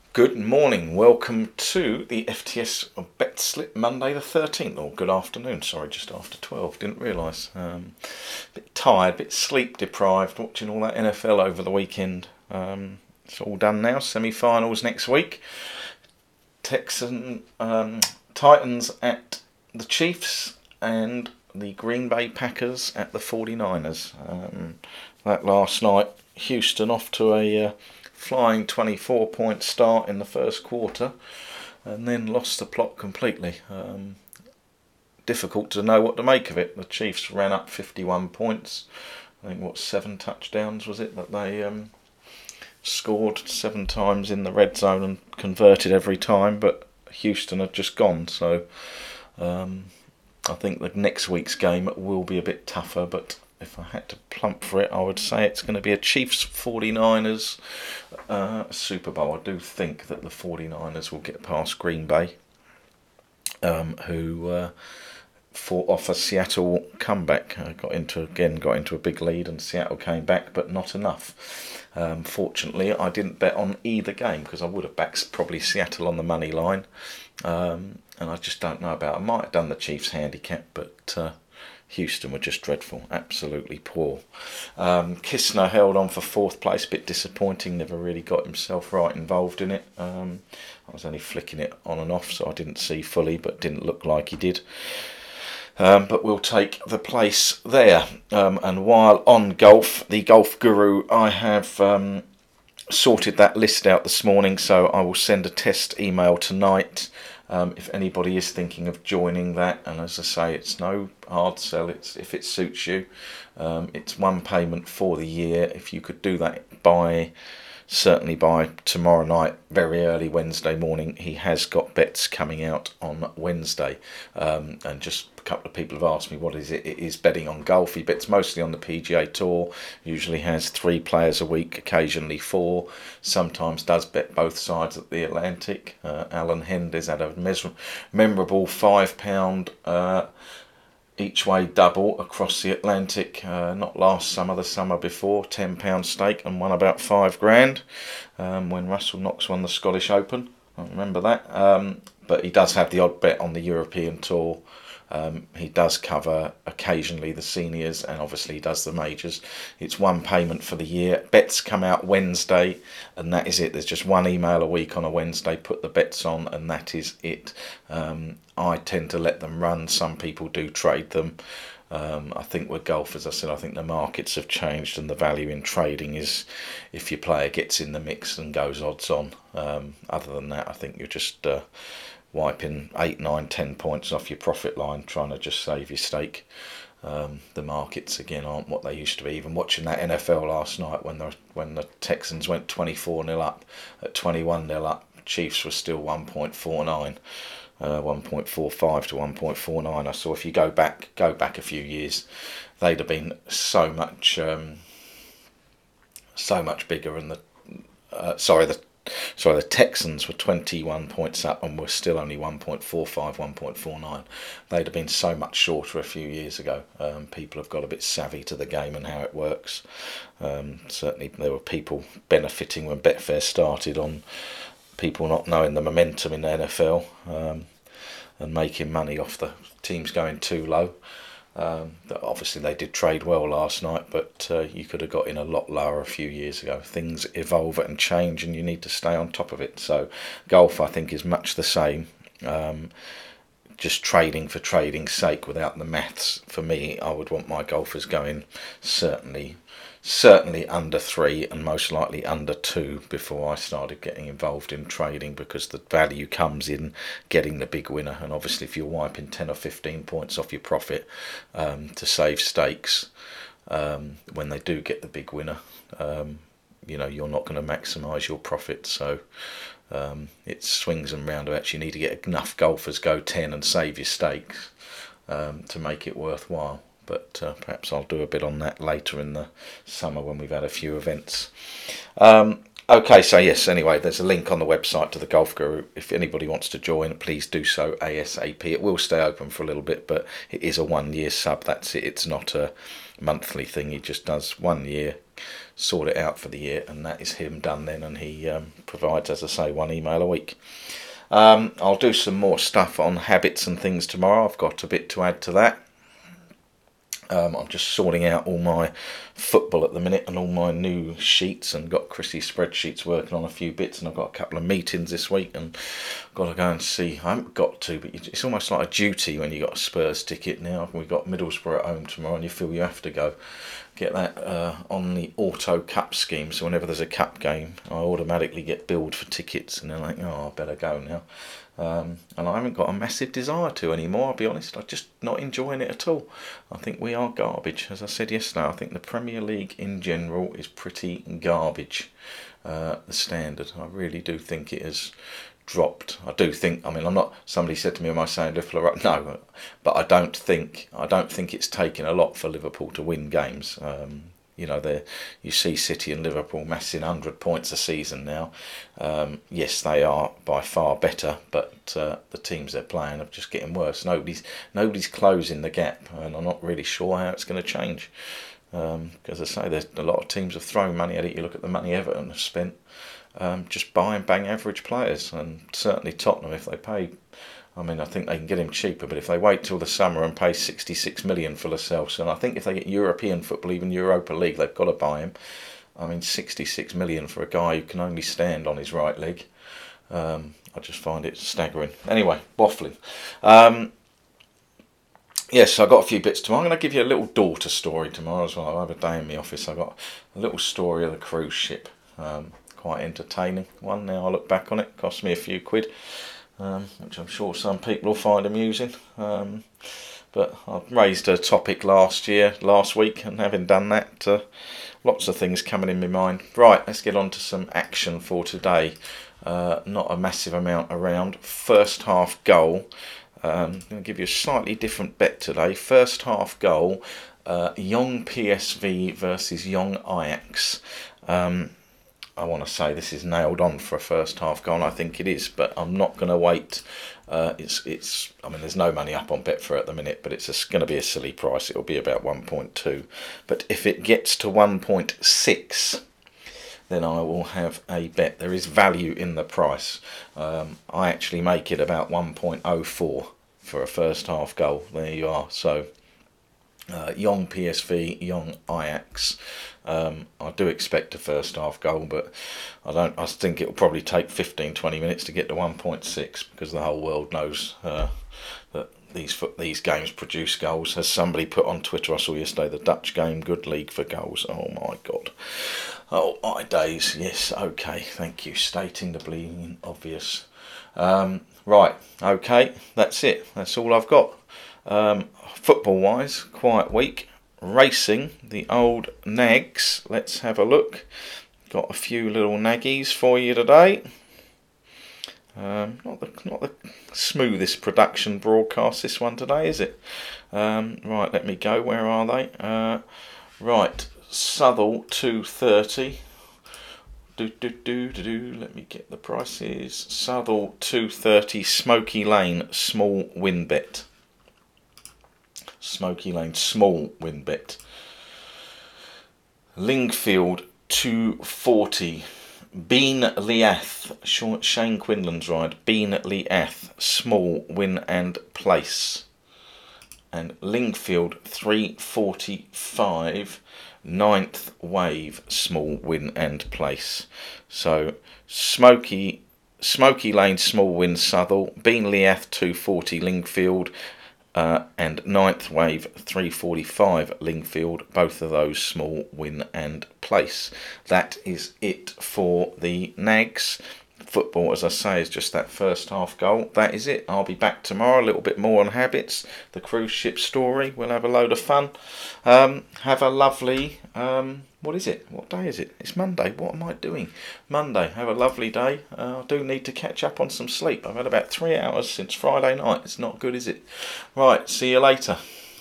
Good morning, welcome to the FTS Bet Slip Monday the 13th, or good afternoon, sorry, just after 12, didn't realise. Bit tired, bit sleep deprived, watching all that NFL over the weekend. It's all done now, semi-finals next week. Titans at the Chiefs and the Green Bay Packers at the 49ers. That last night, Houston off to a flying 24-point start in the first quarter and then lost the plot completely. Difficult to know what to make of it. The Chiefs ran up 51 points. I think, 7 touchdowns was it that they scored 7 times in the red zone and converted every time, but Houston had just gone. So I think the next week's game will be a bit tougher, but if I had to plump for it, I would say it's going to be a Chiefs 49ers Super Bowl. I do think that the 49ers will get past Green Bay, who fought off a Seattle comeback. Got into a big lead, and Seattle came back, but not enough. Fortunately, I didn't bet on either game because I would have backed probably Seattle on the money line, and I just don't know about. I might have done the Chiefs handicap, but Houston were just dreadful, absolutely poor. Kistner held on for 4th place, a bit disappointing, never really got himself right involved in it. I was only flicking it on and off, so I didn't see fully, but didn't look like he did. But we'll take the place there. And while on golf, the Golf Guru, I have sorted that list out this morning, so I will send a test email tonight. If anybody is thinking of joining that, and as I say, it's no hard sell. It's if it suits you. It's one payment for the year. If you could do that certainly by tomorrow night, very early Wednesday morning. He has got bets coming out on Wednesday, and just a couple of people have asked me what is it. It is betting on golf. He bets mostly on the PGA Tour. Usually has 3 players a week, occasionally 4. Sometimes does bet both sides of the Atlantic. Alan Hendes had a memorable £5 each way double across the Atlantic, not last summer, the summer before, £10 stake, and won about £5,000 when Russell Knox won the Scottish Open. I remember that. But he does have the odd bet on the European Tour. He does cover occasionally the seniors, and obviously he does the majors. It's one payment for the year. Bets come out Wednesday, and that is it. There's just one email a week on a Wednesday. Put the bets on, and that is it. I tend to let them run. Some people do trade them. I think with golf, as I said, I think the markets have changed, and the value in trading is if your player gets in the mix and goes odds on. Other than that, I think you're just wiping 8, 9, 10 points off your profit line, trying to just save your stake. The markets again aren't what they used to be. Even watching that NFL last night, when the Texans went 24-0 up, at 21-0 up, Chiefs were still 1.49. 1.45 to 1.49. I saw if you go back a few years, they'd have been so much bigger. And the Texans were 21 points up and were still only 1.45, 1.49. They'd have been so much shorter a few years ago. People have got a bit savvy to the game and how it works. Certainly there were people benefiting when Betfair started on people not knowing the momentum in the NFL, and making money off the teams going too low. Obviously they did trade well last night, but you could have got in a lot lower a few years ago. Things evolve and change, and you need to stay on top of it. So golf, I think, is much the same. Just trading for trading's sake without the maths. For me, I would want my golfers going certainly under 3 and most likely under 2 before I started getting involved in trading, because the value comes in getting the big winner. And obviously if you're wiping 10 or 15 points off your profit to save stakes when they do get the big winner, you're not going to maximise your profit. So it swings and roundabouts. You need to get enough golfers go 10 and save your stakes to make it worthwhile. But perhaps I'll do a bit on that later in the summer when we've had a few events. Okay, so yes, anyway, there's a link on the website to the Golf Guru. If anybody wants to join, please do so ASAP. It will stay open for a little bit, but it is a 1-year sub. That's it. It's not a monthly thing. He just does 1 year, sort it out for the year, and that is him done then, and he provides, as I say, 1 email a week. I'll do some more stuff on habits and things tomorrow. I've got a bit to add to that. I'm just sorting out all my football at the minute and all my new sheets, and got Chrissy's spreadsheets working on a few bits, and I've got a couple of meetings this week and got to go and see. I haven't got to, but it's almost like a duty when you got a Spurs ticket now. We've got Middlesbrough at home tomorrow, and you feel you have to go get that on the auto cup scheme, so whenever there's a cup game I automatically get billed for tickets, and they're like, oh, I better go now. And I haven't got a massive desire to anymore, I'll be honest. I'm just not enjoying it at all. I think we are garbage. As I said yesterday, I think the Premier League in general is pretty garbage. The standard, I really do think it has dropped. I do think, I mean, I'm not, somebody said to me, am I saying Liverpool are up? No, but I don't think it's taken a lot for Liverpool to win games. You know, you see City and Liverpool massing 100 points a season now. Yes, they are by far better, but the teams they're playing are just getting worse. Nobody's closing the gap, and I'm not really sure how it's going to change. Because I say, there's a lot of teams have thrown money at it. You look at the money Everton have spent just buying bang average players, and certainly Tottenham, if they pay, I mean, I think they can get him cheaper, but if they wait till the summer and pay 66 million for Lascelles, and I think if they get European football, even Europa League, they've got to buy him. I mean, 66 million for a guy who can only stand on his right leg. I just find it staggering. Anyway, waffling. Yes, I've got a few bits tomorrow. I'm going to give you a little daughter story tomorrow as well. I have a day in the office. I've got a little story of the cruise ship. Quite entertaining one now I look back on it. Cost me a few quid. Which I'm sure some people will find amusing. But I raised a topic last week, and having done that, lots of things coming in my mind. Right, let's get on to some action for today. Not a massive amount around. First half goal. I'm going to give you a slightly different bet today. First half goal, Young PSV versus Young Ajax. I want to say this is nailed on for a first half goal, and I think it is, but I'm not going to wait. I mean, there's no money up on Betfair at the minute, but it's going to be a silly price. It'll be about 1.2. But if it gets to 1.6, then I will have a bet. There is value in the price. I actually make it about 1.04 for a first half goal. There you are. So, Young PSV, Young Ajax. I do expect a first half goal, but I think it will probably take 15-20 minutes to get to 1.6, because the whole world knows that these games produce goals. As somebody put on Twitter, I saw yesterday, the Dutch game, good league for goals. Oh my God. Oh my days. Yes, okay, thank you. Stating the bleeding obvious. Right, okay, that's it. That's all I've got. Football wise, quiet week. Racing, the old nags. Let's have a look. Got a few little naggies for you today. Not the smoothest production broadcast, this one today, is it? Right, let me go. Where are they? Right, Southall 230. Let me get the prices. Southall 230. Smoky Lane small win bet. Smoky Lane small win bet. Lingfield 240. Bean Leath, Shane Quinlan's ride. Bean Leath small win and place. And Lingfield 345. Ninth wave small win and place. So Smoky Lane small win Southall. Bean Leath 240 Lingfield. And ninth wave 345 Lingfield, both of those small win and place. That is it for the nags. Football, as I say, is just that first half goal. That is it. I'll be back tomorrow, a little bit more on habits, the cruise ship story. We'll have a load of fun. Have a lovely, what is it? What day is it? It's Monday. What am I doing? Monday. Have a lovely day. I do need to catch up on some sleep. I've had about 3 hours since Friday night. It's not good, is it? Right, see you later.